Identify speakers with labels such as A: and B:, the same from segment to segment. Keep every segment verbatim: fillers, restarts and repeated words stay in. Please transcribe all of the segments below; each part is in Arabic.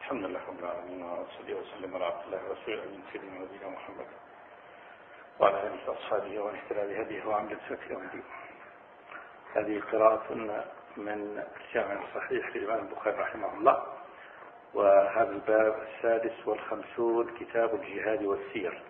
A: الحمد لله رب العالمين، وصلى وسلم على عبد الله ورسوله من سيدنا ونبينا محمد وعلى اله واصحابه ومن اهتدى بهديه وعمل بسنته يوم الدين. هذه قراءة من الجامع الصحيح للإمام البخاري رحمه الله، وهذا الباب السادس والخمسون، كتاب الجهاد والسير.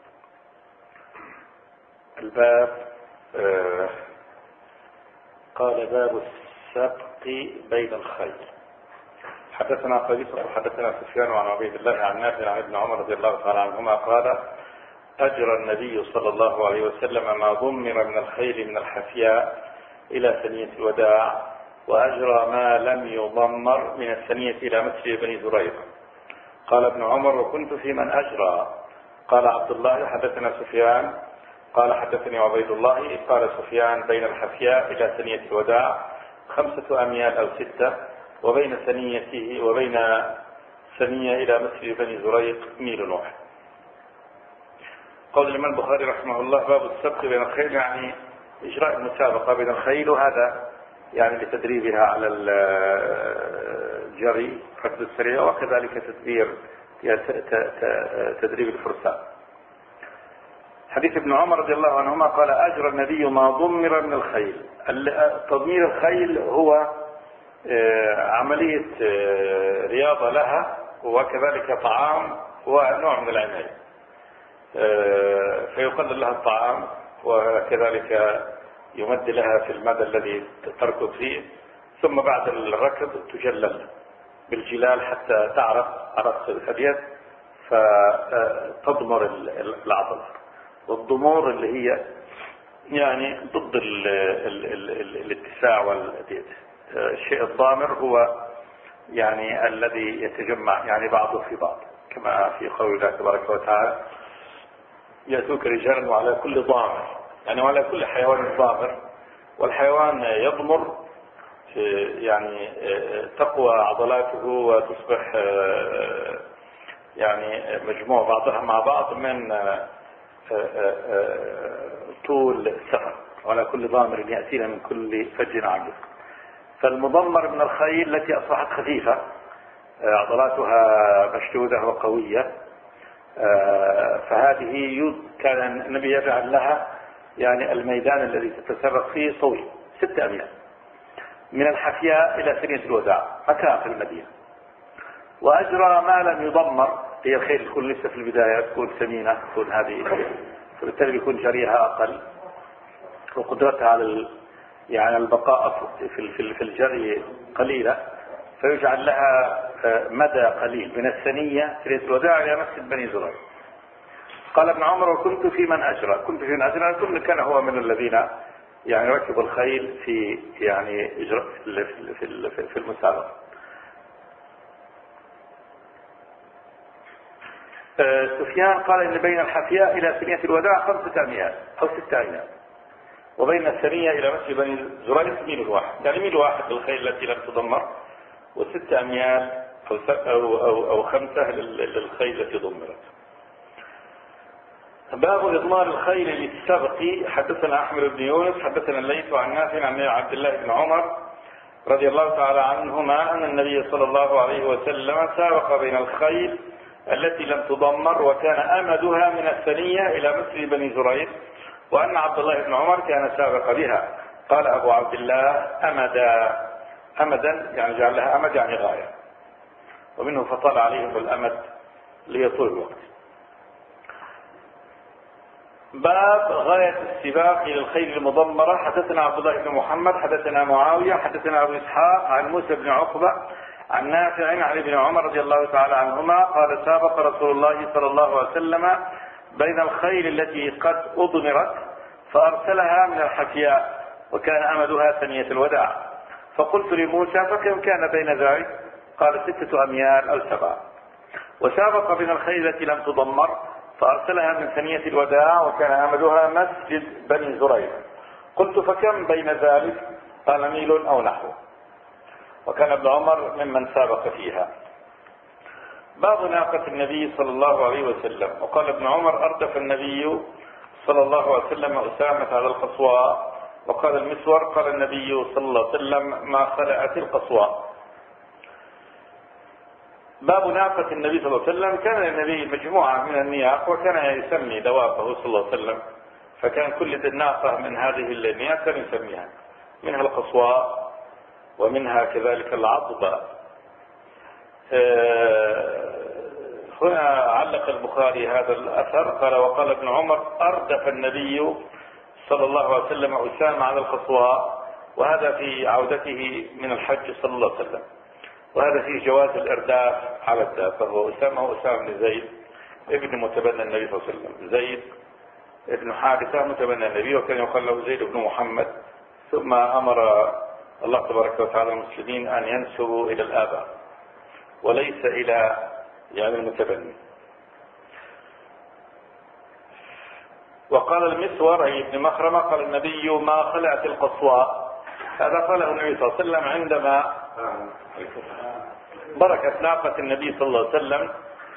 A: الباب آه قال باب السبق بين الخيل. حدثنا قبيصة وحدثنا سفيان عن عبيد الله عن نافع عن ابن عمر رضي الله تعالى عنهما قال: أجرى النبي صلى الله عليه وسلم ما ضمر من الخيل من الحفياء إلى ثنية الوداع، وأجرى ما لم يضمر من الثنية إلى مسجد بني زريق. قال ابن عمر: وكنت في من أجرى. قال عبد الله: حدثنا سفيان قال حدثني عبيد الله قال سفيان: بين الحفياء إلى ثنية الوداع خمسة أميال أو ستة، وبين ثنيته وبين ثنية إلى مسجد بني زريق ميل واحد. قول الإمام البخاري رحمه الله: باب السبق بين الخيل، يعني إجراء المسابقة بين الخيل، وهذا يعني لتدريبها على الجري ركض السريع، وكذلك تدبير تدريب الفرسان. حديث ابن عمر رضي الله عنهما قال: أجرى النبي ما ضمر من الخيل. تضمير الخيل هو عملية رياضة لها، وكذلك طعام ونوع من العناية، فيقلل لها الطعام، وكذلك يمد لها في المدى الذي تركض فيه، ثم بعد الركض تجلل بالجلال حتى تعرف عرق اليد فتضمر العضلة. والضمور اللي هي يعني ضد ال ال ال الاتساع والديد. الشيء الضامر هو يعني الذي يتجمع يعني بعضه في بعض، كما في قول الله تبارك وتعالى: يأتوك رجال وعلى كل ضامر، يعني وعلى كل حيوان ضامر. والحيوان يضمر يعني تقوى عضلاته وتصبح يعني مجموع بعضها مع بعض من طول السفر، وعلى كل ضامر يأتينا من كل فج عميق. فالمضمر من الخيل التي أصبحت خفيفة، عضلاتها مشدودة وقوية، فهذه كان النبي يجعل لها يعني الميدان الذي تتسرق فيه طويل ستة أميال، من الحفياء إلى ثنية الوداع، مكان في المدينة. وأجرى ما لم يضمر، هي الخيل تكون لسه في البداية، تكون سمينة، تكون هذه، فبالتالي يكون جريها أقل، وقدرتها على يعني البقاء في في الجري قليلة، فيجعل لها مدى قليل من الثنية ثنية الوداع إلى مسجد بني زريق. قال ابن عمر: وكنت في من أجرى. كنت في من أجرى، كل كان هو من الذين يعني ركبوا الخيل في يعني إجراء في في المسابقة. سفيان قال: إن بين الحفياء إلى ثنية الوداع خمسة أميال أو ستة أميال، وبين الثنية إلى مسجد بني زريق ميل واحد، يعني ميل واحد للخيل التي لم تضمر، وستة أميال أو, أو, أو, أو خمسة للخيل التي ضمرت. باب إضمار الخيل للسبق. حدثنا أحمد بن يونس حدثنا الليث عن نافع عن عبد الله بن عمر رضي الله تعالى عنهما أن النبي صلى الله عليه وسلم سابق بين الخيل التي لم تضمر، وكان أمدها من الثنية إلى مسجد بني زريق، وأن عبد الله بن عمر كان سابق بها. قال أبو عبد الله: أمدا. أمدا يعني جعل لها أمد يعني غاية، ومنه فطال عليهم الأمد ليطول الوقت. باب غاية السباق إلى الخيل المضمرة. حدثنا عبد الله بن محمد حدثنا معاوية حدثنا أبو إسحاق عن موسى بن عقبة عن نافع عن ابن عمر رضي الله تعالى عنهما قال: سابق رسول الله صلى الله عليه وسلم بين الخيل التي قد أضمرت، فأرسلها من الحفياء، وكان أمدها ثنية الوداع. فقلت لموسى: فكم كان بين ذلك؟ قال: ستة أميال أو سبعة. وسابق بين الخيل التي لم تضمر، فأرسلها من ثنية الوداع، وكان أمدها مسجد بني زريق. قلت: فكم بين ذلك؟ قال: ميل أو نحو. وكان ابن عمر ممن سابق فيها. باب ناقة النبي صلى الله عليه وسلم. وقال ابن عمر: أردف النبي صلى الله عليه وسلم أسامة على القصواء. وقال المسور: قال النبي صلى الله عليه وسلم: ما خلعت القصواء. باب ناقة النبي صلى الله عليه وسلم. كان النبي مجموعة من النياق وكان يسمي دوابه صلى الله عليه وسلم، فكان كل ناقة من هذه النياق كان يسميها، منها القصواء ومنها كذلك العضبة. هنا علق البخاري هذا الأثر قال: وقال ابن عمر: أردف النبي صلى الله عليه وسلم أسامة على القصواء، وهذا في عودته من الحج صلى الله عليه وسلم، وهذا فيه جواز الإرداف على الدابة. فهو أسامة هو أسامة بن زيد ابن متبنى النبي صلى الله عليه وسلم، زيد ابن حارثة متبنى النبي، وكان يقال له زيد بن محمد. ثم أمر الله تبارك وتعالى المسلمين أن ينسبوا إلى الآباء وليس إلى يعني المتبني. وقال المسور أي ابن مخرمة: قال النبي: ما خلعت القصواء. هذا قاله النبي صلى الله عليه وسلم عندما بركت ناقة النبي صلى الله عليه وسلم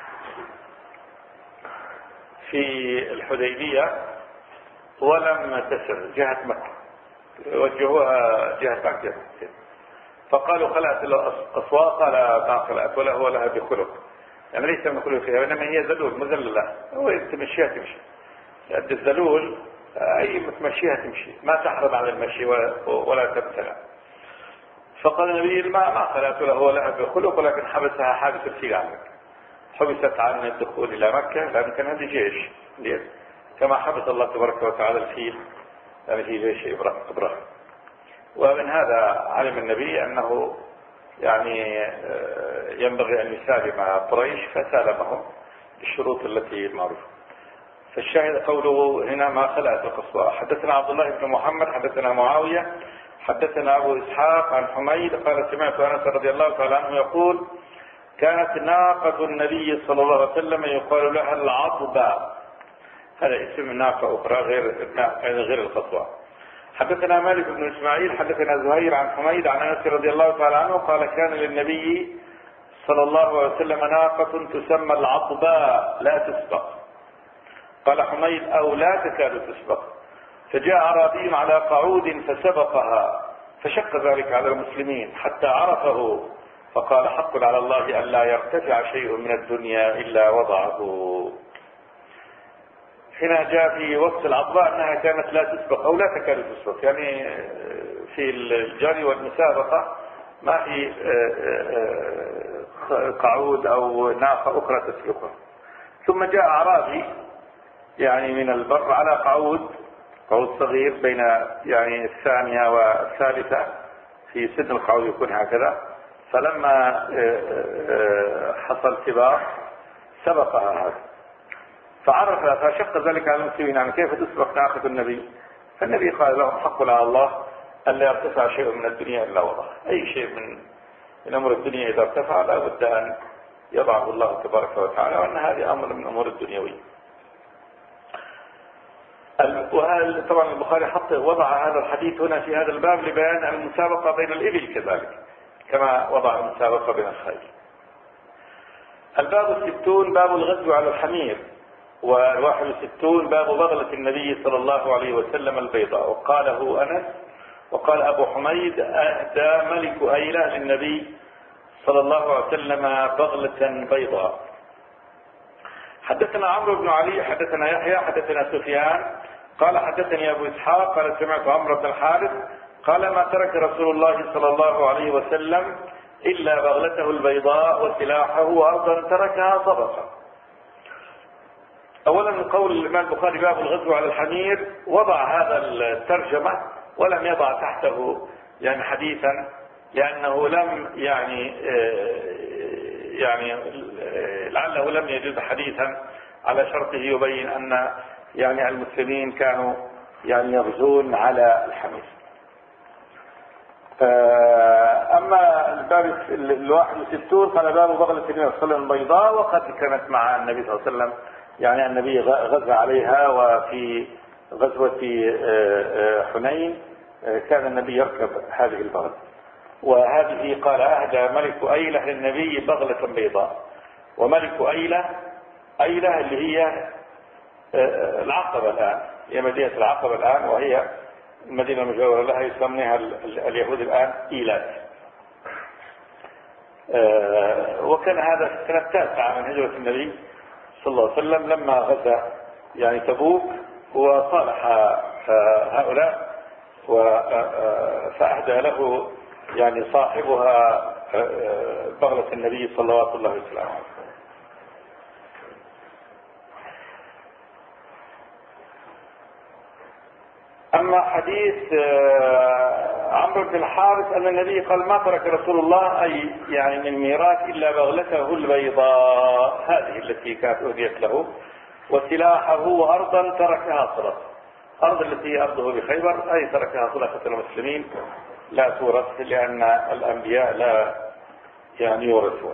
A: في الحديبية ولم تسر جهة مكة، وجهوها جهة مكة، فقالوا: خلعت القصواء. قال: ما خلعت ولا هو لها بخلق، يعني ليس من خلق فيها، وإنما هي ذلول مذللة، هو تمشيها تمشي. قد الذلول أي متمشيها تمشي، ما تحرم على المشي ولا تبتلع. فقال النبي: ما ما خلعت له ولها بخلق، ولكن حبسها حابس الفيل عنك، حبست عن الدخول إلى مكة، لأن كان هذا جيش، كما حبس الله تبارك وتعالى الفيل يعني في جيش إبراهيم. ومن هذا علم النبي أنه يعني ينبغي أن يسالم قريش، فسالمهم بالشروط التي معروفة. فالشاهد قوله هنا: ما خلعت القصواء. حدثنا عبد الله بن محمد حدثنا معاوية حدثنا أبو إسحاق عن حميد قال: سمعت أنس رضي الله تعالى عنه يقول: كانت ناقة النبي صلى الله عليه وسلم يقال لها العضبة. هذا اسم ناقة أخرى غير غير القصواء. حدثنا مالك بن إسماعيل حدثنا زهير عن حميد عن أنس رضي الله تعالى عنه قال: كان للنبي صلى الله عليه وسلم ناقة تسمى العضباء لا تسبق. قال حميد: أو لا تكاد تسبق. فجاء أعرابي على قعود فسبقها، فشق ذلك على المسلمين حتى عرفه، فقال: حق على الله أن لا يرتفع شيء من الدنيا إلا وضعه. هنا جاء في وصف العضباء أنها كانت لا تسبق أو لا تكاد تسبق، يعني في الجري والمسابقة ما في قعود أو ناقة أخرى تسبقها. ثم جاء أعرابي يعني من البر على قعود قعود صغير بين يعني الثانية والثالثة، في سن القعود يكون هكذا، فلما حصل سباق سبقها هذا، فعرف فشق ذلك على المسلمين، يعني كيف تسبق ناقة النبي؟ فالنبي قال لهم: حق على الله أن لا يرتفع شيء من الدنيا إلا وضعه. أي شيء من من أمر الدنيا إذا ارتفع لا بد أن يضعه الله تبارك وتعالى، وأن هذه أمر من أمور الدنيوية. وهل طبعا البخاري حط وضع هذا الحديث هنا في هذا الباب لبيان المسابقة بين الإبل كذلك كما وضع المسابقة بين الخيل. الباب الستون باب الغزو على الحمير. والواحد وستون باب بغلة النبي صلى الله عليه وسلم البيضاء. وقاله أنس وقال أبو حميد: أهدى ملك أيلة للنبي صلى الله عليه وسلم بغلة بيضاء. حدثنا عمرو بن علي حدثنا يحيى حدثنا سفيان قال: حدثني أبو إسحاق قال: سمعت عمرو بن الحارث قال: ما ترك رسول الله صلى الله عليه وسلم إلا بغلته البيضاء وسلاحه، وأرضا تركها صدقة. أولا من قول الإمام البخاري باب الغزو على الحمير، وضع هذا الترجمة ولم يضع تحته يعني حديثا، لأنه لم يعني يعني لعله لم يجد حديثا على شرطه يبين أن يعني المسلمين كانوا يعني يغزون على الحمير. أما الباب الواحد وستون قال: باب بغلة النبي صلى الله عليه وسلم البيضاء، وقد كانت مع النبي صلى الله عليه وسلم، يعني النبي غزا عليها. وفي غزوة حنين كان النبي يركب هذه البغلة، وهذه قال: أهدى ملك أيلة للنبي بغلة بيضاء. وملك أيلة أيلة اللي هي العقبة الآن، هي مدينة العقبة الآن، وهي المدينة المجاورة لها، يسمونها اليهود الآن إيلات. وكان هذا في السنة التاسعة من هجرة النبي صلى الله عليه وسلم لما غزا يعني تبوك وصالح هؤلاء فأهدى له يعني صاحبها بغلة النبي صلوات الله وسلامه عليه. أما حديث عمرو بن الحارث أن النبي قال ما ترك رسول الله أي يعني من ميراث إلا بغلته البيضاء هذه التي كانت أهديت له وسلاحه وأرضا تركها صلة، أرض التي هي أرضه بخيبر أي تركها صلة المسلمين لا تورث لأن الأنبياء لا يعني يورثون.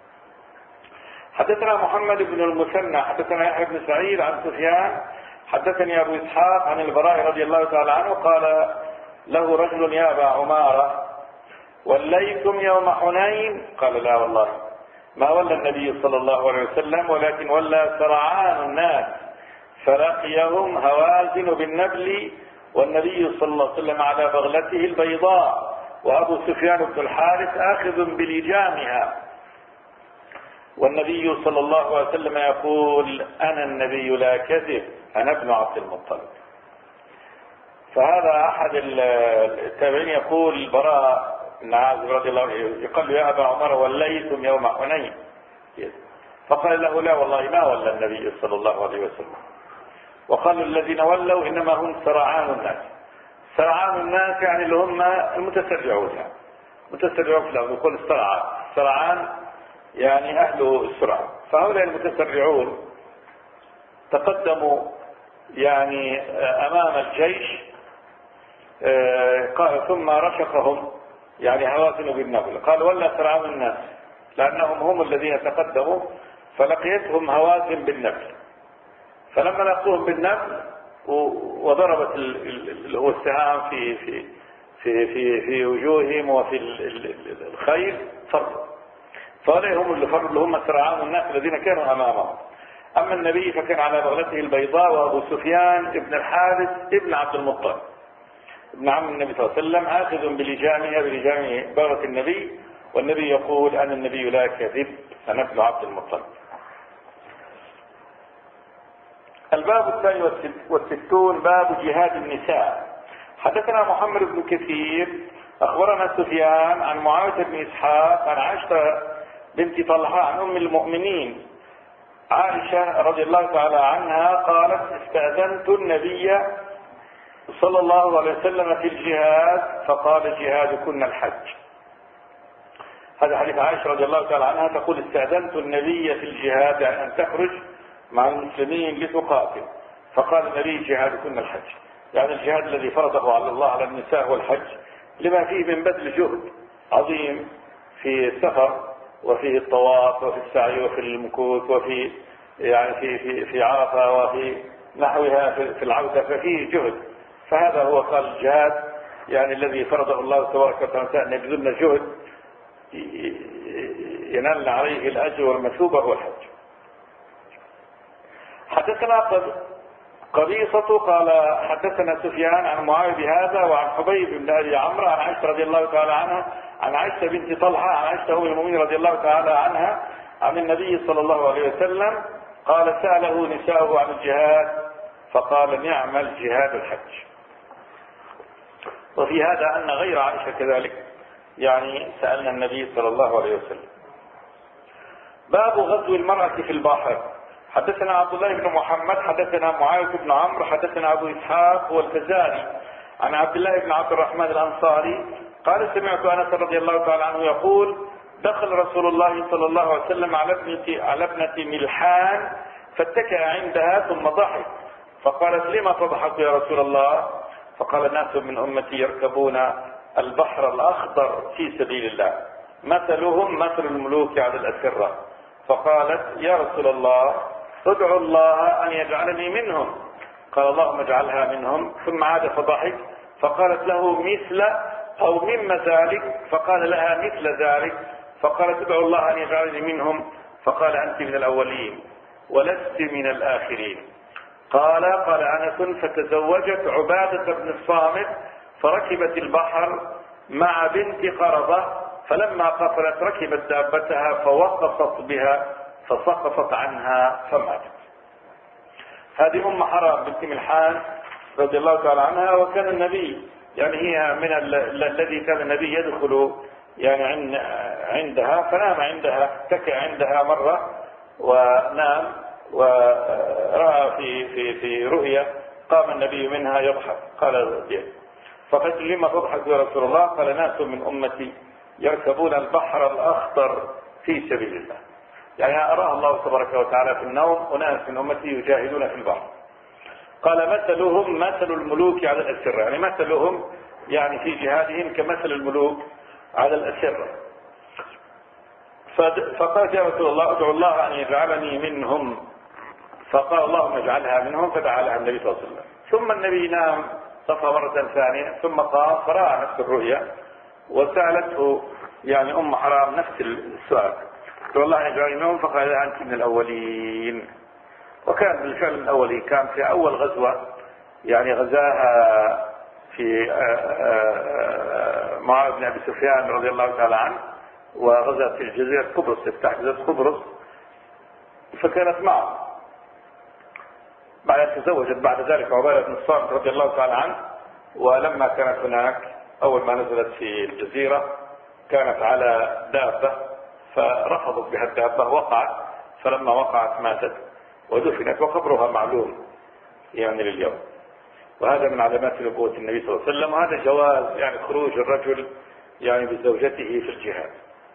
A: حدثنا محمد بن المثنى حدثنا يحيى بن سعيد عن سفيان حدثني أبو إسحاق عن البراء رضي الله تعالى عنه قال له رجل يا أبا عمارة وليتم يوم حنين؟ قال لا والله ما ولى النبي صلى الله عليه وسلم ولكن ولى سرعان الناس فلقيهم هوازن بالنبل والنبي صلى الله عليه وسلم على بغلته البيضاء وأبو سفيان بن الحارث آخذ بلجامها والنبي صلى الله عليه وسلم يقول أنا النبي لا كذب أنا ابن عبد المطلب. فهذا أحد التابعين يقول البراء بن عازب رضي الله عنه يقول يا أبا عمر وليتم يوم حنين؟ فقال له لا والله ما ولى النبي صلى الله عليه وسلم. وقالوا الذين ولوا إنما هم سرعان الناس. سرعان الناس يعني اللي هم المتسرعون يعني متسرعون في الأرض يقول السرعان سرعان يعني أهل السرعة. فهؤلاء المتسرعون تقدموا يعني أمام الجيش قال ثم رشقهم يعني هوازن بالنبل قال ولا سرعان الناس لأنهم هم الذين تقدموا فلقيتهم هوازن بالنبل فلما لقوهم بالنبل وضربت هو السهام في في في في في وجوههم وفي الخيل فروا فهؤلاء هم اللي فروا اللي هم سرعان الناس الذين كانوا أمامهم. أما النبي فكان على بغلته البيضاء وأبو سفيان ابن الحارث ابن عبد المطلب ابن عم النبي صلى الله عليه وسلم آخذ بلجامها بلجام بغلة النبي والنبي يقول أنا النبي لا كذب أنا ابن عبد المطلب. الباب الثاني والستون باب جهاد النساء. حدثنا محمد بن كثير أخبرنا سفيان عن معاوية بن إسحاق عن عائشة بنت طلحة عن أم المؤمنين عائشة رضي الله تعالى عنها قالت استأذنت النبي صلى الله عليه وسلم في الجهاد فقال جهادكن الحج. هذا حديث عائشة رضي الله تعالى عنها تقول استأذنت النبي في الجهاد يعني أن تخرج مع المسلمين لتقاتل فقال النبي جهادكن الحج يعني الجهاد الذي فرضه على الله على النساء هو الحج لما فيه من بذل جهد عظيم في السفر وفي الطواف وفي السعي وفي المكوث وفي يعني في في في عرفه وفي نحوها في العودة ففيه جهد فهذا هو قال الجهاد يعني الذي فرضه الله تبارك وتعالى أن يبذلن جهد ينال عليه الأجر والمثوبة هو الحج. حدثنا قبيصة قال حدثنا سفيان عن معاوية بهذا وعن حبيب بن أبي عمرو عن عائشة رضي الله تعالى عنها عن عائشة بنت طلحة عن عائشة أم المؤمنين رضي الله تعالى عنها عن النبي صلى الله عليه وسلم قال سأله نساءه عن الجهاد فقال نعم الجهاد الحج. وفي هذا أن غير عائشة كذلك يعني سألنا النبي صلى الله عليه وسلم. باب غزو المرأة في البحر. حدثنا عبد الله بن محمد حدثنا معاوية بن عمرو حدثنا أبو إسحاق والفزاري عن عبد الله بن عبد الرحمن الأنصاري قال سمعت أنس رضي الله تعالى عنه يقول دخل رسول الله صلى الله عليه وسلم على ابنة على ابنة ملحان فاتكأ عندها ثم ضحك فقالت لما تضحك يا رسول الله؟ فقال ناس من أمتي يركبون البحر الأخضر في سبيل الله مثلهم مثل الملوك على الأسرة. فقالت يا رسول الله ادعو الله أن يجعلني منهم. قال اللهم اجعلها منهم. ثم عاد فضحك فقالت له مثل أو مما ذلك فقال لها مثل ذلك فقالت ادعو الله أن يجعلني منهم فقال أنت من الأولين ولست من الآخرين. قال قال أنس فتزوجت عبادة بن الصامت فركبت البحر مع بنت قرظة فلما قفلت ركبت دابتها فوقفت بها فسقطت عنها فماتت. هذه أم حرام بنت ملحان رضي الله تعالى عنها، وكان النبي يعني هي من الذي كان النبي يدخل يعني عندها، فنام عندها، اتكى عندها مرة ونام، ورأى في في في رؤيا قام النبي منها يضحك. قال فقلت لما تضحك يا رسول الله؟ قال ناس من أمتي يركبون البحر الأخضر في سبيل الله. يعني أراه الله تبارك وتعالى في النوم أناس من أمتي يجاهدون في البحر. قال مثلهم مثل الملوك على الأسرة، يعني مثلهم يعني في جهادهم كمثل الملوك على الأسرة. فقال يا رسول الله ادعو الله أن يجعلني منهم، فقال اللهم اجعلها منهم، فدعا لها النبي صلى الله عليه وسلم. ثم النبي نام صفى مرة ثانية ثم قام فرأى نفس الرؤيا، وسألته يعني أم حرام نفس السؤال، ادعو الله أن يجعلني منهم، فقال أنت من الأولين. وكان بالفعل من الأولين، كان في أول غزوة يعني غزاها في معاوية بن أبي سفيان رضي الله تعالى عنه، وغزت في جزيرة قبرص، افتح جزيرة قبرص، فكانت معه. بعد أن تزوجت بعد ذلك عبادة بن الصامت رضي الله تعالى عنه، ولما كانت هناك أول ما نزلت في الجزيرة كانت على دابة، فرفضت بها الدابة، وقعت، فلما وقعت ماتت ودفنت، وقبرها معلوم يعني لليوم. وهذا من علامات نبوة النبي صلى الله عليه وسلم، وهذا جواز يعني خروج الرجل يعني بزوجته في الجهاد.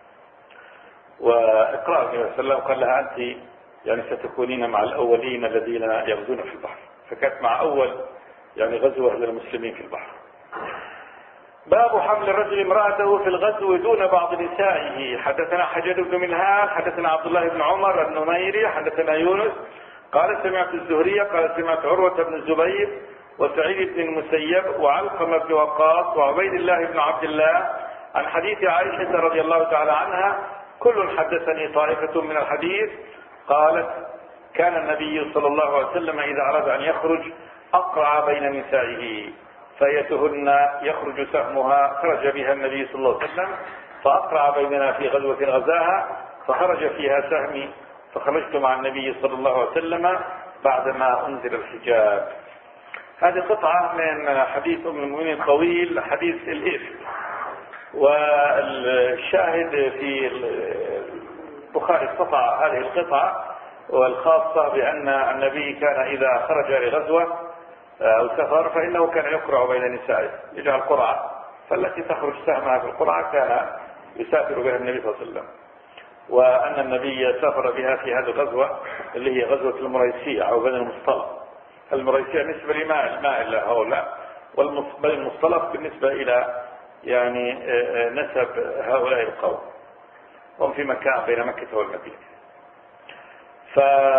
A: وإقرار النبي صلى الله عليه وسلم قال لها أنت يعني ستكونين مع الأولين الذين يغزون في البحر، فكانت مع أول يعني غزوة للمسلمين في البحر. باب حمل الرجل امرأته في الغزو دون بعض نسائه. حدثنا حجاج بن منهال حدثنا عبد الله بن عمر النميري حدثنا يونس قال سمعت الزهري قال سمعت عروة بن الزبير وسعيد بن المسيب وعلقمة بن وقاص وعبيد الله بن عبد الله عن حديث عائشة رضي الله تعالى عنها كل حدثني طائفة من الحديث. قالت كان النبي صلى الله عليه وسلم إذا أراد أن يخرج أقرع بين نسائه فأيتهن يخرج سهمها، خرج بها النبي صلى الله عليه وسلم، فأقرع بيننا في غزوة غزاها فخرج فيها سهمي، فخرجت مع النبي صلى الله عليه وسلم بعدما أنزل الحجاب. هذه قطعة من حديث أم المؤمنين طويل، حديث الإفك، والشاهد في البخاري قطع هذه القطعة والخاصة بأن النبي كان إذا خرج لغزوة أو سفر فإنه كان يقرع بين نسائه، يجعل قرعة، فالتي تخرج سهمها في القرعة كان يسافر بها النبي صلى الله عليه وسلم. وأن النبي سافر بها في هذه الغزوة اللي هي غزوة المريسية أو بني المصطلق. المريسية بالنسبة لماء الماء إلى هؤلاء، والبني المصطلق بالنسبة إلى يعني نسب هؤلاء القوم، هم في مكان بين مكة والمدينة. ف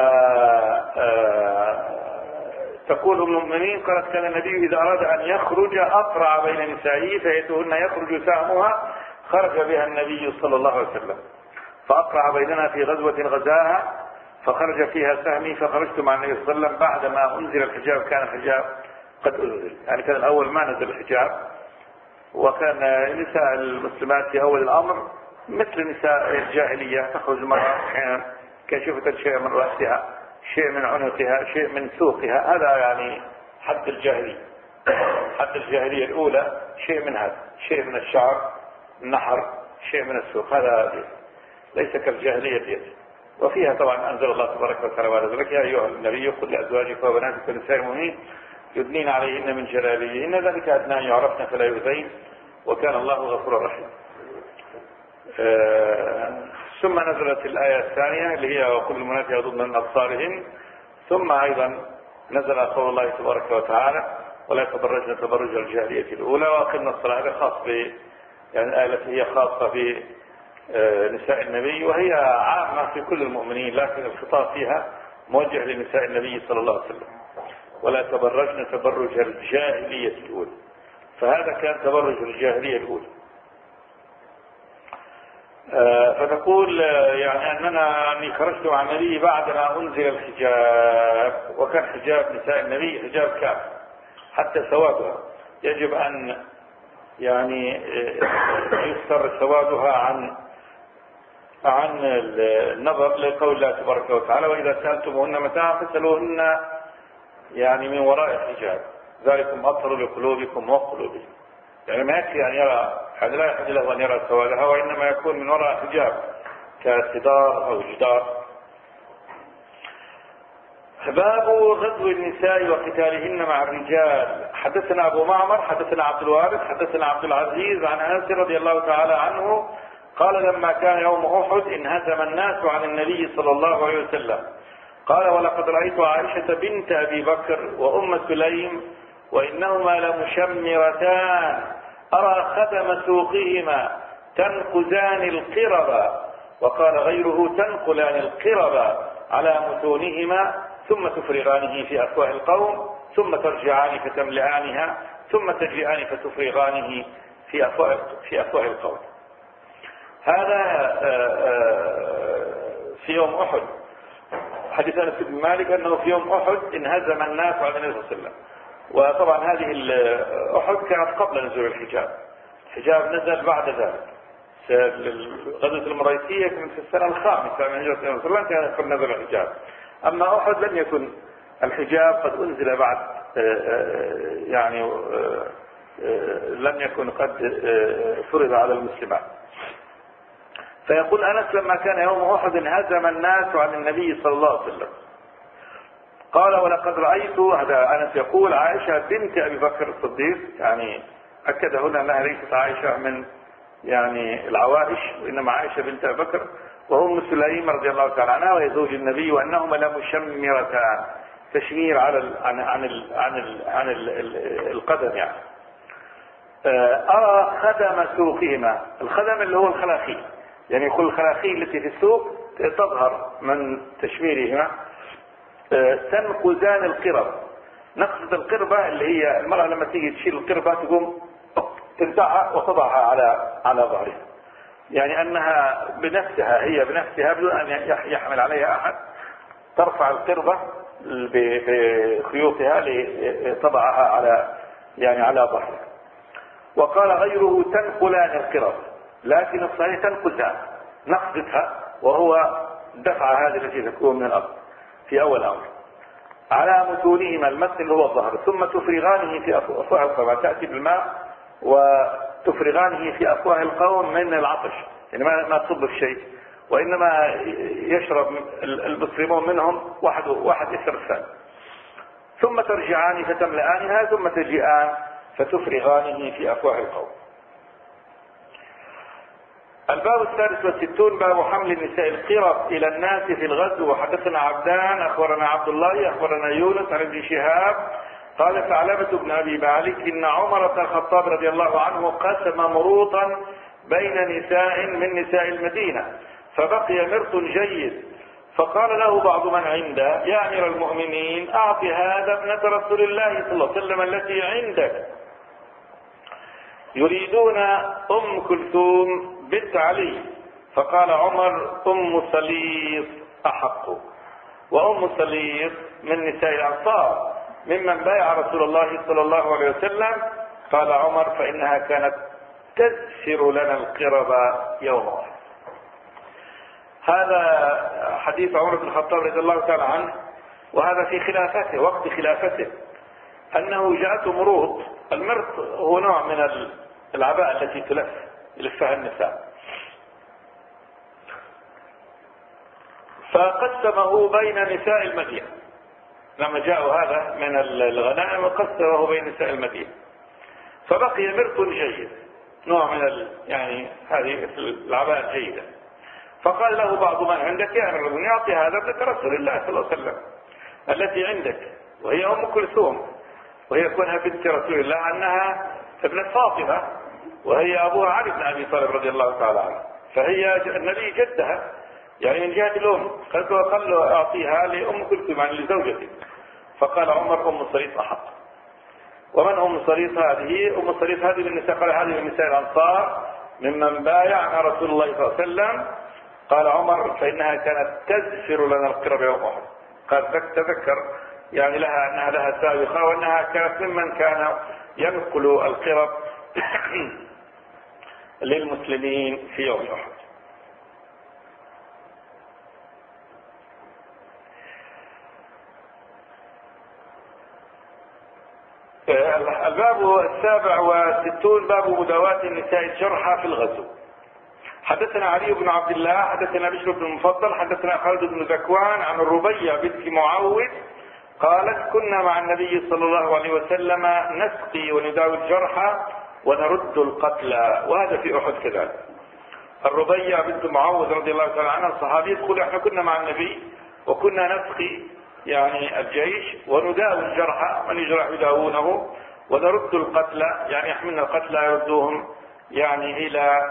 A: تقول ام المؤمنين قالت كان النبي إذا أراد أن يخرج أقرع بين نسائه فيأتهن يخرج سهمها، خرج بها النبي صلى الله عليه وسلم فأقرع بيننا في غزوة غزاها فخرج فيها سهمي، فخرجت مع النبي صلى الله عليه وسلم بعدما أنزل الحجاب. كان الحجاب قد أنزل، يعني كان الأول ما نزل الحجاب، وكان نساء المسلمات في أول الأمر مثل نساء الجاهلية، تخرج المرأة أحيانا كشفت شيء من رأسها، شيء من عنقها، شيء من سوقها، هذا يعني حد الجاهلية. حد الجاهلية الأولى شيء من هذا، شيء من الشعر، النحر، شيء من السوق، هذا ليس كالجاهلية ديت. وفيها طبعا أنزل الله تبارك وتعالى وعلى ذلك يا أيها النبي قل لأزواجك وبناتك ونساء المؤمنين يدنين عليهن من جلابيبهن ذلك أدنى أن يعرفن فلا يؤذين وكان الله غفورا رحيما. آه ثم نزلت الآية الثانية اللي هي وكل المؤمنات يغضضن من أبصارهن. ثم أيضا نزل قول الله تبارك وتعالى ولا تبرجن تبرج الجاهلية الأولى وأقمنا الصلاة. هذا خاص ب يعني الآية التي هي خاصة ب نساء النبي وهي عامة في كل المؤمنين، لكن الخطاب فيها موجه لنساء النبي صلى الله عليه وسلم. ولا تبرجن تبرج الجاهلية الأولى، فهذا كان تبرج الجاهلية الأولى. فتقول يعني أننا أني خرجت مع النبي بعدما أنزل الحجاب، وكان حجاب نساء النبي حجاب كامل حتى ثوابها يجب أن يعني يستر سوادها عن عن النظر لقول الله تبارك وتعالى: وإذا سألتموهن متاعا فاسألوهن يعني من وراء الحجاب ذلكم أطهر لقلوبكم وقلوبهم. يعني ما يكفي أن يرى، هذا لا يحل له أن يرى سوادها، وإنما يكون من وراء حجاب كستار أو جدار. باب غزو النساء وقتالهن مع الرجال. حدثنا أبو معمر حدثنا عبد الوارث حدثنا عبد العزيز عن أنس رضي الله تعالى عنه قال: لما كان يوم أحد انهزم الناس عن النبي صلى الله عليه وسلم. قال: ولقد رأيت عائشة بنت أبي بكر وأم سليم وإنهما لمشمرتان أرى خدم سوقهما تنقزان القرب، وقال غيره: تنقلان القرب على متونهما ثم تفرغانه في أفواه القوم ثم ترجعان فتملئانها ثم تجيئان فتفرغانه في أفواه في أفواه القوم. هذا في يوم أحد. حديث أنس بن مالك أنه في يوم أحد انهزم الناس عن النبي صلى الله عليه وسلم. وطبعا هذه أحد كانت قبل نزول الحجاب، الحجاب نزل بعد ذلك. غزوة المريسية كانت في السنة الخامسة من هجرة النبي صلى الله عليه وسلم، كان قد نزل الحجاب. أما أحد لم يكن الحجاب قد أنزل بعد، يعني لم يكن قد فرض على المسلمات. فيقول أنس: لما كان يوم أحد انهزم الناس عن النبي صلى الله عليه وسلم. قال: ولقد رأيت، هذا أنس يقول عائشة بنت أبي بكر الصديق، يعني أكد هنا أنها ليست عائشة من يعني العوائش، وإنما عائشة بنت أبي بكر وأم سليم رضي الله تعالى عنها وهي زوج النبي، وأنهما لمشمرتان، تشمير على ال عن عن ال عن ال عن ال القدم. يعني أرى خدم سوقهما، الخدم اللي هو الخلاخيل، يعني كل الخلاخيل التي في السوق تظهر من تشميرهما. تنقزان القرب، نقصد القربة اللي هي المرأة لما تيجي تشيل القربة تقوم تنزعها وتضعها على على ظهرها، يعني أنها بنفسها، هي بنفسها بدون أن يحمل عليها أحد، ترفع القربة بخيوطها لتضعها على يعني على ظهرها. وقال غيره: تنقلان القرب، لكن الصحيح تنقزان، نقصدها وهو دفع هذه التي تكون من الأرض في أول أمر على متونهما، المتن اللي هو الظهر، ثم تفرغانه في أفواه القوم، تأتي بالماء وتفرغانه في أفواه القوم من العطش، يعني ما تصب في شيء، وإنما يشرب المسلمون منهم واحد واحد يشرب الثاني، ثم ترجعان فتملئانها ثم تجيئان فتفرغانه في أفواه القوم. الباب الثالث والستون: باب حمل النساء القرب إلى الناس في الغزو. وحدثنا عبدان أخبرنا عبد الله أخبرنا يونس عن ابن شهاب قال: ثعلبة بن أبي مالك إن عمر بن الخطاب رضي الله عنه قسم مروطا بين نساء من نساء المدينة، فبقي مرط جيد، فقال له بعض من عنده: يا أمير المؤمنين، أعط هذا ابنة رسول الله صلى الله عليه وسلم التي عندك، يريدون أم كلثوم بنت علي. فقال عمر: أم سليط أحق. وأم سليط من نساء الأنصار ممن بايع رسول الله صلى الله عليه وسلم. قال عمر: فإنها كانت تزفر لنا القرب يوم واحد. هذا حديث عمر بن الخطاب رضي الله تعالى عنه، وهذا في خلافته، وقت خلافته، أنه جاءته مروط. المرط هو نوع من العباءة التي تلف يلفها النساء، فقسمه بين نساء المدينة. لما جاءوا هذا من الغنائم وقسمه بين نساء المدينة، فبقي مرط جيد، نوع من ال... يعني هذه العباءة الجيدة. فقال له بعض من عندك: يا أمير المؤمنين، أعطي هذا ابنة رسول الله صلى الله عليه وسلم التي عندك، وهي أم كلثوم، وهي كونها بنت رسول الله أنها ابنة فاطمة، وهي أبوها علي بن أبي طالب رضي الله تعالى عنه، فهي النبي جدها، يعني من جهة الأم. قال له: أعطيها لأم كلثوم، يعني لزوجتي. فقال عمر: أم صليط أحق. ومن أم صليط هذه؟ أم صليط هذه من النساء، قال: هذه من نساء الأنصار ممن بايع رسول الله صلى الله عليه وسلم. قال عمر: فإنها كانت تزفر لنا القرب يوم أحد. قال تذكر يعني لها أنها لها سابقة، وأنها كانت ممن كان ينقل القرب للمسلمين في يوم أحد. الباب السابع والستون باب مداواة النساء الجرحى في الغزو. حدثنا علي بن عبد الله حدثنا بشر بن المفضل حدثنا خالد بن ذكوان عن الربيع بنت معوذ قالت كنا مع النبي صلى الله عليه وسلم نسقي ونداوي الجرحى ونرد القتلى، وهذا في أحد كذلك. الربيع بنت معوذ رضي الله تعالى عنها الصحابي تقول احنا كنا مع النبي وكنا نسقي يعني الجيش ونداوي الجرحى، من يجرح يداوونه، ونرد القتلى يعني يحملنا القتلى يردوهم يعني إلى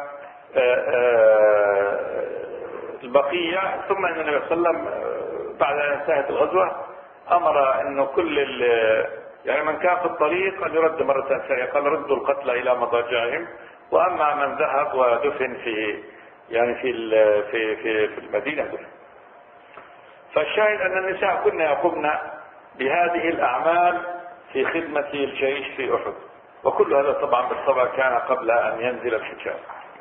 A: البقية. ثم ان النبي صلى الله عليه وسلم بعد ان انتهت الغزوة امر انه كل يعني من كان في الطريق ان يرد مرة ثانية، قال ردوا القتلى الى مضاجعهم، واما من ذهب ودفن في يعني في في في, في المدينة دفن. فالشاهد ان النساء كنا يقومن بهذه الاعمال في خدمة الجيش في احد، وكل هذا طبعا بالطبع كان قبل ان ينزل الحجاب.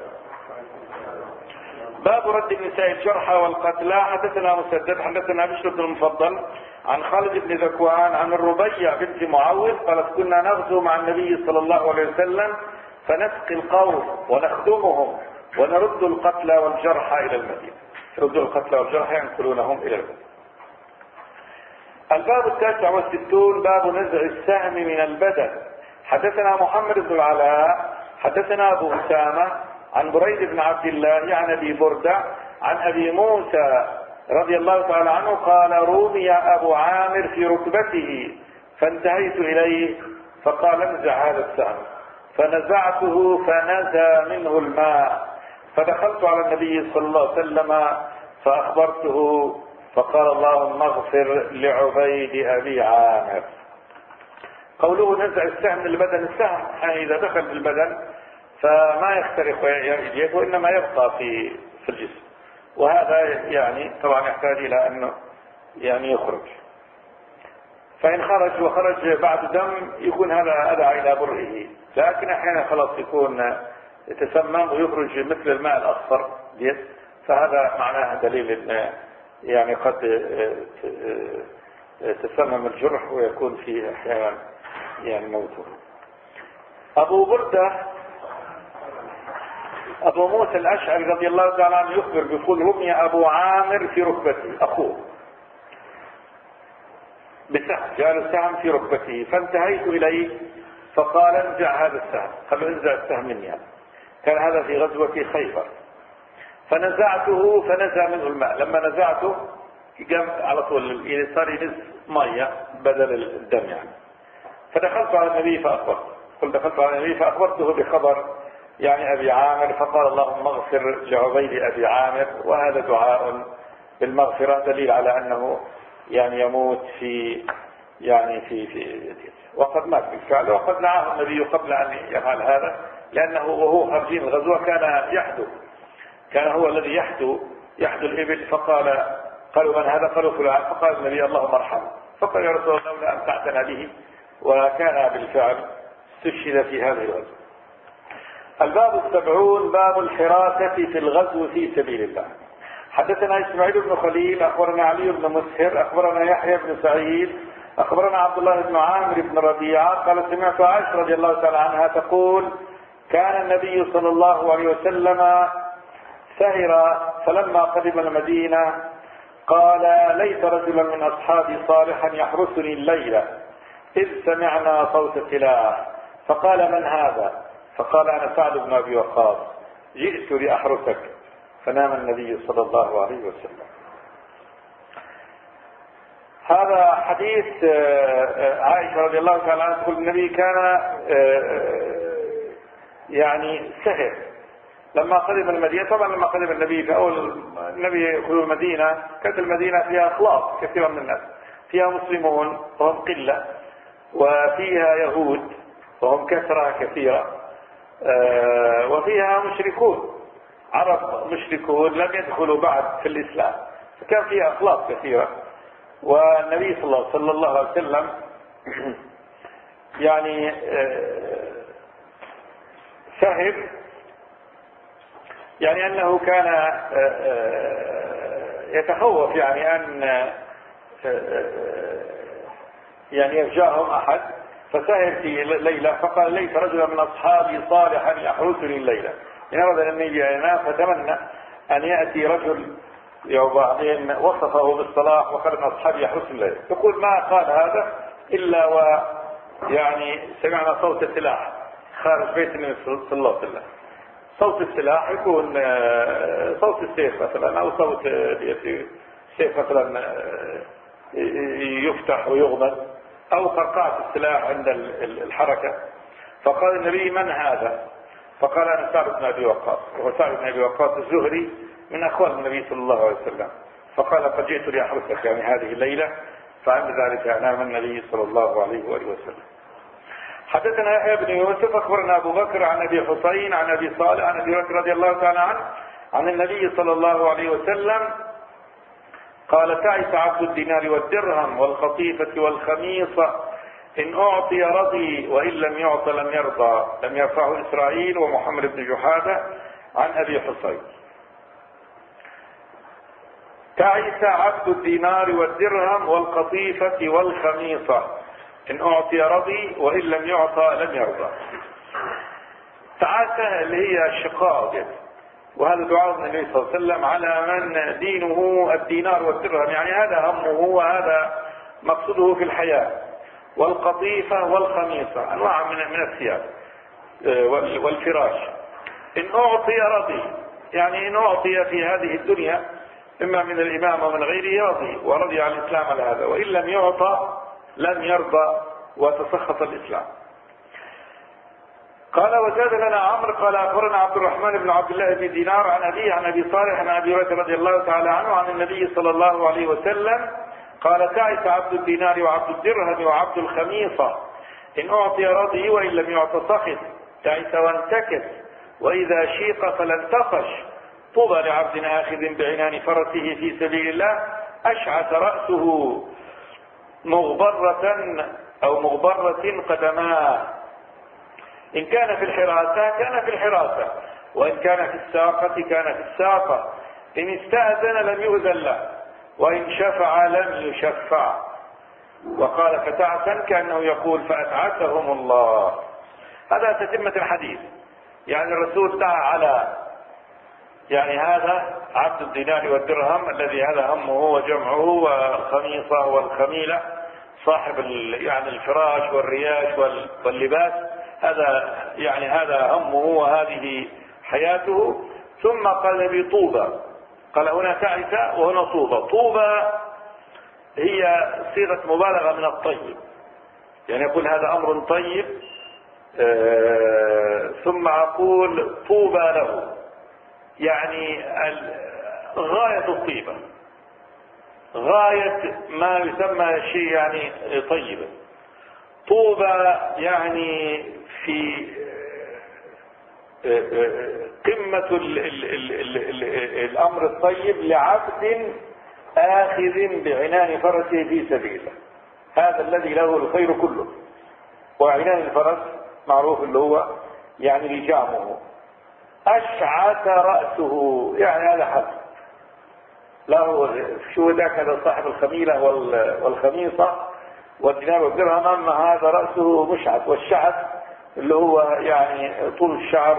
A: باب رد النساء الجرحى والقتلى. حدثنا مسدد حدثنا بشر بن المفضل عن خالد بن ذكوان عن الربيع بنت معوذ قالت كنا نغزو مع النبي صلى الله عليه وسلم فنسقي القوم ونخدمهم ونرد القتلى والجرحى الى المدينة. يرد القتلى والجرحى ينقلونهم الى المدينة. الباب التاسع والستون باب نزع السهم من البدن. حدثنا محمد بن العلاء حدثنا ابو اسامه عن بريد بن عبد الله عن ابي بردة عن ابي موسى رضي الله تعالى عنه قال رومي ابو عامر في ركبته فانتهيت اليه فقال انزع هذا السهم، فنزعته فنزى منه الماء، فدخلت على النبي صلى الله عليه وسلم فاخبرته فقال اللهم اغفر لعبيد ابي عامر. قوله نزع السهم من البدن، السهم يعني اذا دخل في البدن فما يخترق ويجيك وإنما يبقى في في الجسم، وهذا يعني طبعا يحتاج إلى أنه يعني يخرج. فإن خرج وخرج بعد دم يكون هذا أدعى إلى بره، لكن أحيانا خلاص يكون يتسمم ويخرج مثل الماء الأصفر، فهذا معناه دليل أن يعني قد تسمم الجرح ويكون فيه أحيانا يعني موته. أبو بردة أبو موسى الأشعري رضي الله تعالى عنه يخبر بيقول رمي أبو عامر في ركبته، أخوه بسهم، جاء السهم في ركبته فانتهيت إليه فقال انزع هذا السهم، قال انزع السهم مني. كان هذا في غزوة خيبر. فنزعته فنزع منه الماء، لما نزعته قام على طول صار ينز مية بدل الدم يعني. فدخلت على النبي فأخبرته، قلت دخلت على النبي فأخبرته بخبر يعني أبي عامر، فقال اللهم اغفر لعبيد أبي عامر، وهذا دعاء بالمغفرة دليل على أنه يعني يموت في يعني في في وقد مات بالفعل، وقد نعاه النبي قبل أن يفعل هذا، لأنه وهو خارجين الغزوة كان يحدو، كان هو الذي يحدو يحدو الإبل. فقال قالوا من هذا؟ قالوا فلان. فقال النبي اللهم ارحمه. فقال يا رسول الله لولا أمتعتنا به، وكان بالفعل استشهد في هذه الغزوة. الباب السبعون باب الحراسة في الغزو في سبيل الله. حدثنا إسماعيل بن خليل أخبرنا علي بن مسهر أخبرنا يحيى بن سعيد أخبرنا عبد الله بن عامر بن ربيعة قال سمعت عائشة رضي الله تعالى عنها تقول كان النبي صلى الله عليه وسلم سهر فلما قدم المدينة قال ليس رجلا من أصحابي صالحا يحرسني الليلة إذ سمعنا صوت سلاح، فقال من هذا؟ فقال أنا سعد بن أبي وقاص جئت لأحرسك، فنام النبي صلى الله عليه وسلم. هذا حديث عائشة رضي الله تعالى عنها تقول النبي كان يعني سهر لما قدم المدينة. طبعا لما قدم النبي في أول النبي يدخل المدينة كانت المدينة فيها أخلاق كثيرا من الناس، فيها مسلمون وهم قلة، وفيها يهود وهم كثرة كثيرة، وفيها مشركون عرب مشركون لم يدخلوا بعد في الإسلام، فكان فيها أخلاق كثيرة. والنبي صلى الله عليه وسلم يعني فهم يعني أنه كان يتخوف يعني أن يعني يفجأهم أحد، فسهم في ليلة فقال ليس رجلا من أصحابي صالحا يحرسني الليلة، إن أراد أن يجي أنا فتمنى أن يأتي رجل وبعدين وصفه بالصلاح وقال من أصحابي يحرسني الليلة. يقول ما قال هذا إلا و يعني سمعنا صوت السلاح خارج بيت النبي صلى الله عليه وسلم. صوت السلاح يكون صوت السيف مثلا، أو صوت السيف مثلا يفتح ويغمد، أو قرقعة السلاح عند الحركة. فقال النبي من هذا؟ فقال أنا سعد بن أبي وقاص، وهو سعد بن أبي وقاص الزهري من أخوان النبي صلى الله عليه وسلم. فقال قد جئت لأحرسك يعني هذه الليلة، فعند ذلك أنام النبي صلى الله عليه وآله وسلم. حدثنا يحيى بن يوسف أخبرنا أبو بكر عن أبي حسين عن أبي صالح عن أبي بكر رضي الله تعالى عنه عن النبي صلى الله عليه وسلم قال تعس عبد الدينار والدرهم والقطيفة والخميصة إن أعطي رضي وإن لم يعط لم يرضى. لم يرفعه إسرائيل ومحمد بن جحادة عن أبي حسين. تعس عبد الدينار والدرهم والقطيفة والخميصة إن أعطي رضي وإن لم يعطى لم يرضى. تعاسة اللي هي الشقاء، وهذا دعاء النبي صلى الله عليه وسلم على من دينه الدينار والدرهم، يعني هذا همه وهذا مقصده في الحياة. والقطيفة والخميصة أنواع من من الثياب والفراش. إن أعطي رضي، يعني إن أعطي في هذه الدنيا إما من الإمام ومن غيره رضي ورضي على الإسلام على هذا، وإن لم يعطى لم يرضى وتسخط الإسلام. قال وزاد لنا عمرو قال أخبرنا عبد الرحمن بن عبد الله بن دينار عن أبيه عن أبي صالح عن أبي هريرة رضي الله تعالى عنه عن النبي صلى الله عليه وسلم قال تعس عبد الدينار وعبد الدرهم وعبد الخميصة إن أعطي رضي وإن لم يعط سخط. تعس وانتكس وإذا شيق فلا انتقش. طوبى لعبد آخذ بعنان فرسه في سبيل الله أشعث رأسه مغبرة أو مغبرة قدماه. إن كان في الحراسة كان في الحراسة، وإن كان في الساقة كان في الساقة. إن استأذن لم يؤذن له، وإن شفع لم يشفع. وقال فتعسا كأنه يقول فأتعسهم الله. هذا تتمة الحديث، يعني الرسول دعا على يعني هذا عبد الدينار والدرهم الذي هذا همه وجمعه، والخميصة والخميلة صاحب يعني الفراش والرياش واللباس، هذا يعني هذا همه وهذه حياته. ثم قال لي طوبى، قال هنا تعس وهنا طوبى. طوبى هي صيغة مبالغة من الطيب، يعني يقول هذا أمر طيب آه ثم أقول طوبى له، يعني غاية الطيبة، غاية ما يسمى شيء يعني طيبة. طوبى يعني في قمة ال ال ال ال ال الأمر الطيب لعبد آخذ بعنان فرسه في سبيل الله، هذا الذي له الخير كله. وعنان الفرس معروف اللي هو يعني لجامه. أشعث رأسه يعني هذا حسن له شو ذاك هذا صاحب الخميلة والخميصة والدينار والدرهم، أما هذا رأسه مشعث، والشعث اللي هو يعني طول الشعر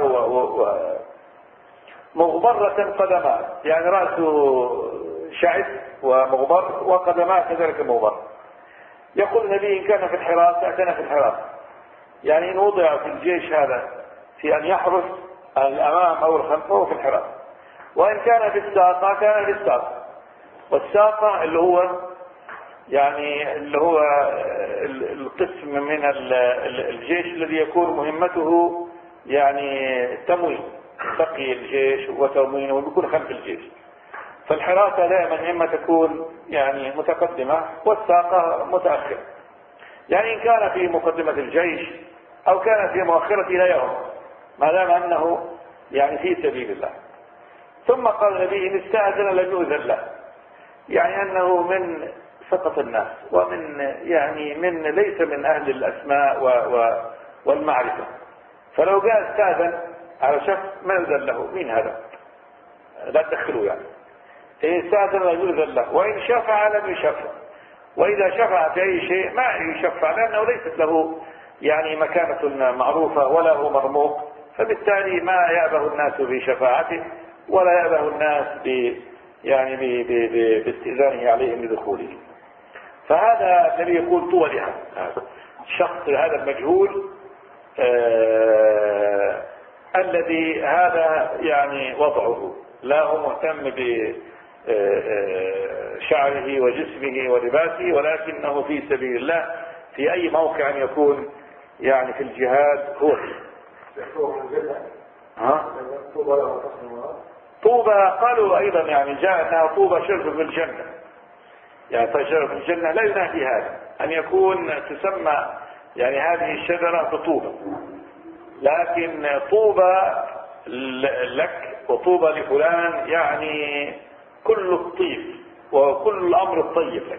A: ومغبرة قدمات، يعني رأسه شعث ومغبر وقدمات كذلك مغبر. يقول النبي إن كان في الحراسة كان في الحراسة، يعني إن وضع في الجيش هذا في أن يحرس الأمام أو الخلف فهو في الحراسة، وإن كان في الساقة كان في الساقة. والساقة اللي هو يعني اللي هو القسم من الجيش الذي يكون مهمته يعني تموين سقي الجيش وتموينه، ويكون خلف الجيش. فالحراسة دائما إما تكون يعني متقدمة والساقة متأخرة، يعني إن كان في مقدمة الجيش أو كان في مؤخرة لا يهم، ما دام أنه يعني في سبيل الله. ثم قال النبي إن استأذن لم يؤذن له، يعني أنه من سقط الناس ومن يعني من ليس من أهل الأسماء و و والمعرفة. فلو جاء استأذن على شخص ما يؤذن له، مين هذا؟ لا تدخلوا يعني. إن استأذن لا يؤذن له، وإن شفع لم يشفع، وإذا شفع في أي شيء ما يشفع لأنه ليست له يعني مكانة معروفة ولا هو مرموق، فبالتالي ما يأبه الناس بشفاعته ولا يأبه الناس ب يعني ب ب ب باستئذانه عليهم بدخوله. فهذا الذي يقول طولها الشخص هذا المجهول آه الذي هذا يعني وضعه لا هو مهتم بشعره وجسمه ولباسه، ولكنه في سبيل الله في أي موقع يكون يعني في الجهاد هو ها؟ طوبى قالوا أيضا يعني جاء أنها طوبى شرف في الجنة، يعني شرف في الجنة لا ينافي هذا أن يكون تسمى يعني هذه الشجرة بطوبى، لكن طوبى لك وطوبى لفلان يعني كل الطيب وكل الأمر الطيب لك.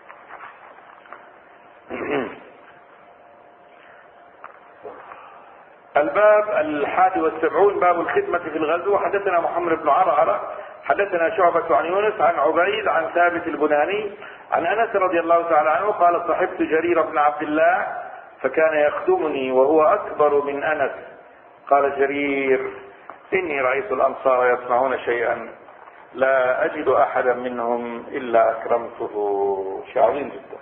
A: الباب الحادي والسبعون باب الخدمة في الغزو. حدثنا محمد بن عرعرة حدثنا شعبة عن يونس عن عبيد عن ثابت البناني عن أنس رضي الله تعالى عنه قال صحبت جرير بن عبد الله فكان يخدمني وهو أكبر من أنس. قال جرير إني رأيت الأنصار يصنعون شيئا لا أجد أحدا منهم إلا أكرمته. شيء عظيم جدا.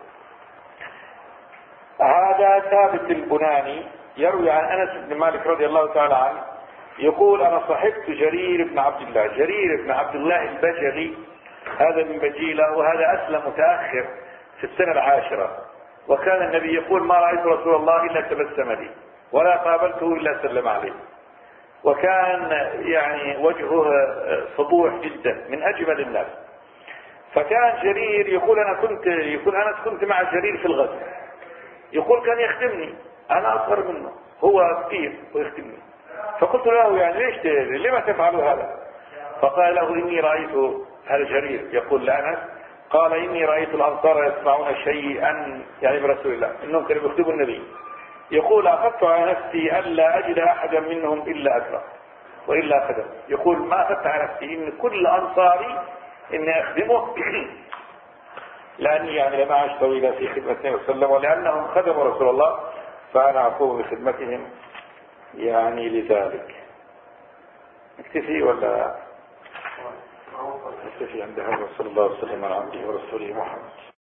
A: هذا ثابت البناني يروي عن أنس بن مالك رضي الله تعالى عنه يقول أنا صحبت جرير بن عبد الله. جرير بن عبد الله البجلي هذا من بجيلة، وهذا أسلم متأخر في السنة العاشرة، وكان النبي يقول ما رأيت رسول الله إلا تبسم لي ولا قابلته إلا سلم عليه، وكان يعني وجهه صبوح جدا من أجمل الناس. فكان جرير يقول أنا كنت يقول أنا كنت مع جرير في الغزو، يقول كان يخدمني، أنا أصغر منه هو كبير ويخدمني، فقلت له يعني ليش لما تفعلوا هذا؟ فقال له إني رأيت هذا جرير يقول لأنس قال إني رأيت الأنصار يسمعون شيئا يعني برسول الله إنهم كانوا يخدموا النبي، يقول أخذت على نفسي ألا أجد أحدا منهم إلا أكره وإلا خدم. يقول ما أخذت على نفسي إن كل أنصاري إني أخدمه لأني يعني لما عشت طويلا في خدمة النبي صلى الله عليه وسلم ولأنهم خدموا رسول الله فأنا أقوم بخدمتهم يعني لذلك. نكتفي ولا نكتفي عند هذا؟ صلى الله عليه وسلم على عبده ورسوله محمد.